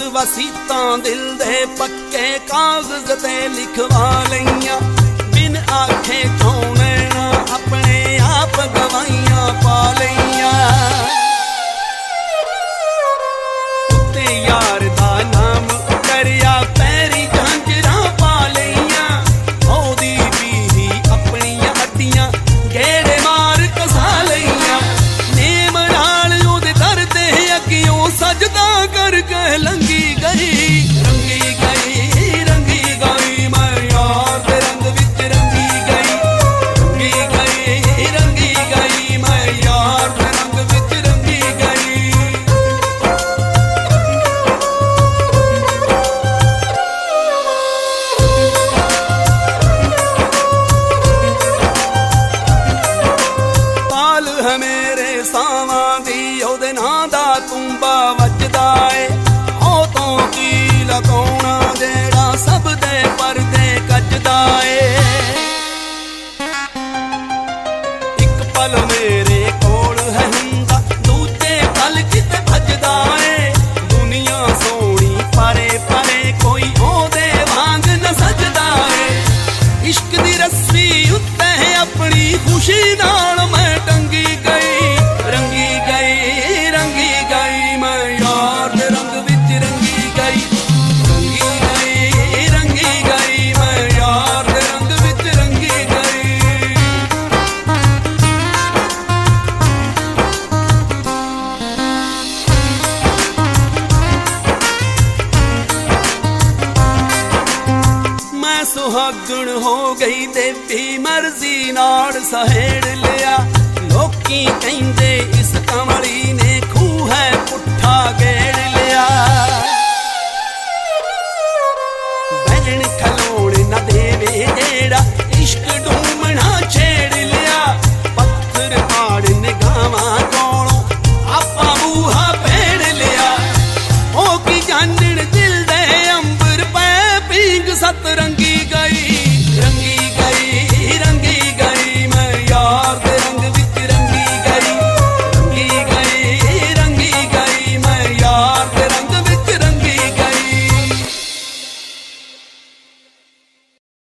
वसीतां दिल दे पक्के कागज ते लिखवा लईयां बिन आखे चों नैना अपने आप गवाइयां पा लईयां ते यार दा नाम उतरिया पैरी झांजरां पा लईयां ओदी भी अपनियां हड्डियां गेड़े मार कसा लईयां नेम नाल ओदे दर ते अगियों सजदा करके लंघी गई रंगी गई रंगी गई मैं यार दे रंग विच रंगी गई मैं यार दे रंग विच रंगी गई। पाल है मेरे सावां दी ओदे नां दा तुंबा वजदा ए लकाउणा जेड़ा सब दे परदे कजदा ए इक पल मेरे कोल है हुंदा दूजे पल किते भजदा ए दुनिया सोहणी परे परे कोई ओदे वांग न सजदा ए इश्क दी रस्सी उत्ते अपनी खुशी नाल मैं टंगी गई रंगी गई रंगी गई मैं यार दे रंग विच रंगी गई सुहागण हो गई देवी मर्जी नाल सहेड़ लिया लोकी कहंदे इस कमली